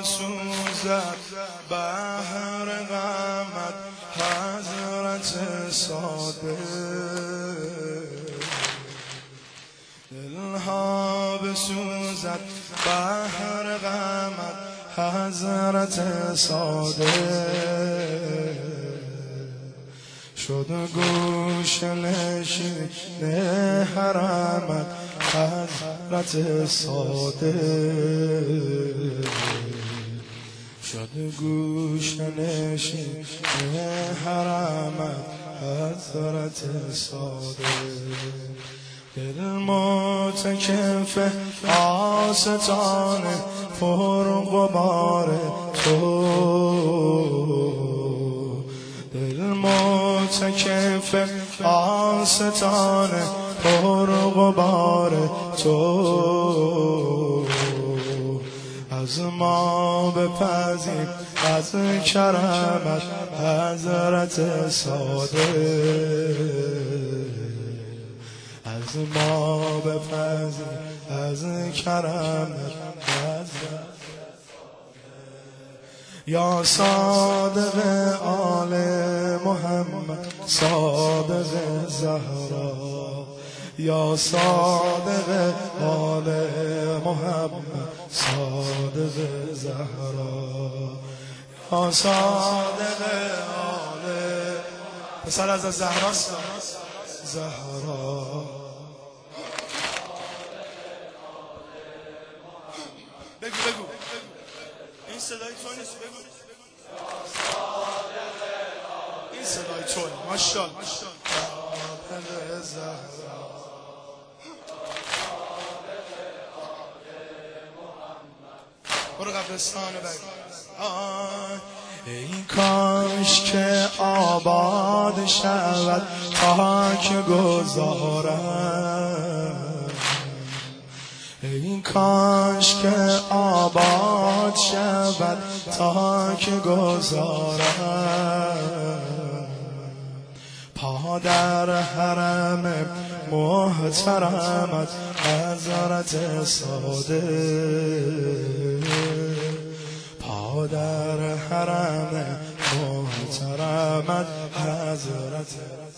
بسوزد بهر غمت حضرت صادق، دلها بسوزد بهر غمت حضرت صادق، شد گوش نشین حرمت حضرت صادق، شد گوش نشین حرمت حضرت صادق، دل متکف آستان پرغبار تو، دل متکف آستان پرغبار تو، از ما بپذیر از کرمت حضرت صادق، از ما بپذیر از کرمت حضرت یا صادق آل محمد صادق زهرا، یا صادق آل محمد صادق زهرا، یا صادق آل پسر از زهرا زهرا. بگو این صدای تو نیست، بگو این صدای تو، ماشاءالله برو قبرستان بگو. ای کاش که آباد شود خاک گذارم، ای کاش که آباد شود تا که گذارم، پا در حرم محترمت حضرت صادق، پا در حرم محترمت حضرت،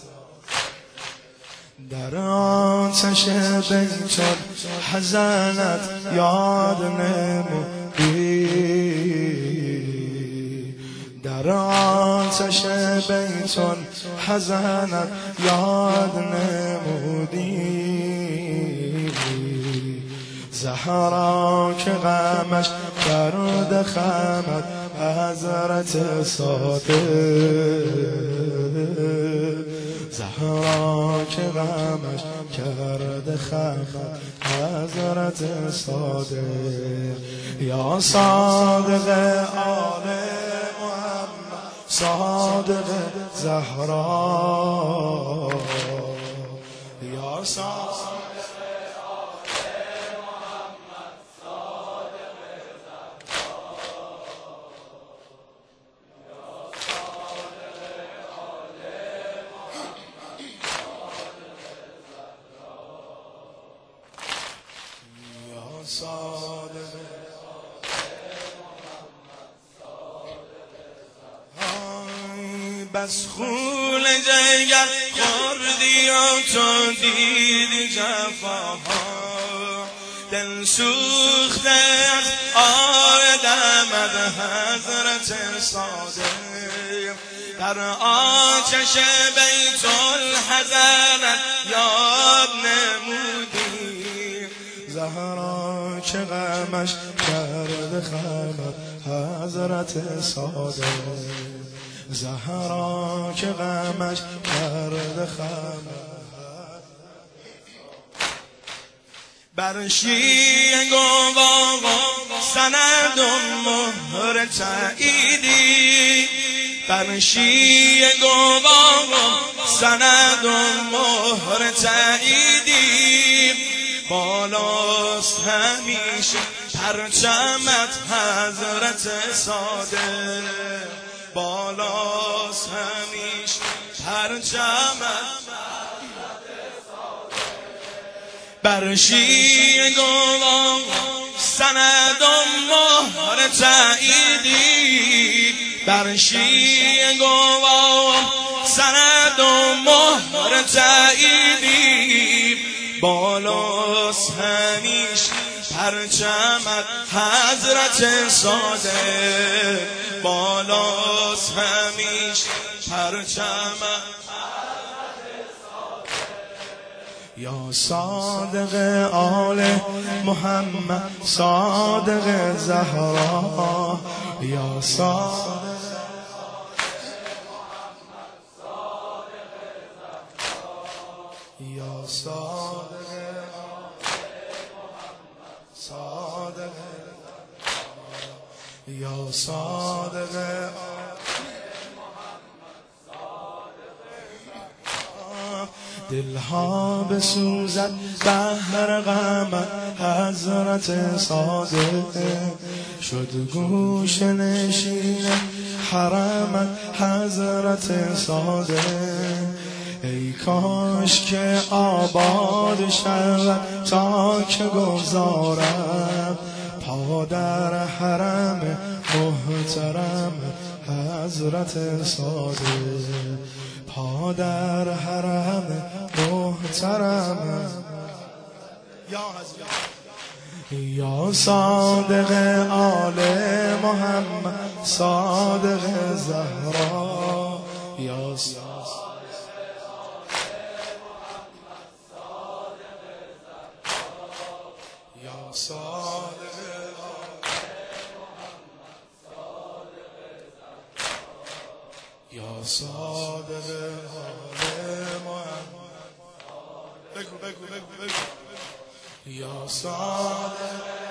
در آتش بیت الحزنت یاد نمودی، در آتش بیت الحزنت یاد نمودی، زهرا که غمش درد خمت حضرت صادق، زهرا که غمش کرد خمت حضرت صادق، یا صادق آل محمد صادق زهرا، یا صادق بس خون جگر خوردی و تو دیدی جفاها، دل سوخته از آدمت حضرت صادق، در آتش بیت الحزنت یاد نمودی، زهرا که غمش کرد خمت حضرت صادق، زهرا که غمش کرد خمت، بر شیعه گواه سند و مهر تاییدی، بر شیعه گواه سند و مهر تاییدی، بالاست همیشه پرچمت حضرت صادق، بالاست همیشه پرچمت بر شیعه گواه سند و مهر تاییدی، بر شیعه گوام سند و مهر تاییدی بالاست همیش پرچمت حضرت صادق بالاست همیش پرچمت یا صادق آل محمد صادق زهرا یا صادق یا صادق صادق یا صادق دلها بسوزد بهر غمت حضرت صادق شد گوش نشین حرمت حضرت صادق ای کاش که آباد شود تا که گذارم پا در حرم محترم حضرت صادق پا در حرم محترم یا صادق آل محمد صادق زهرا یا صادق یا صادق بگو بگو بگو بگو یا صادق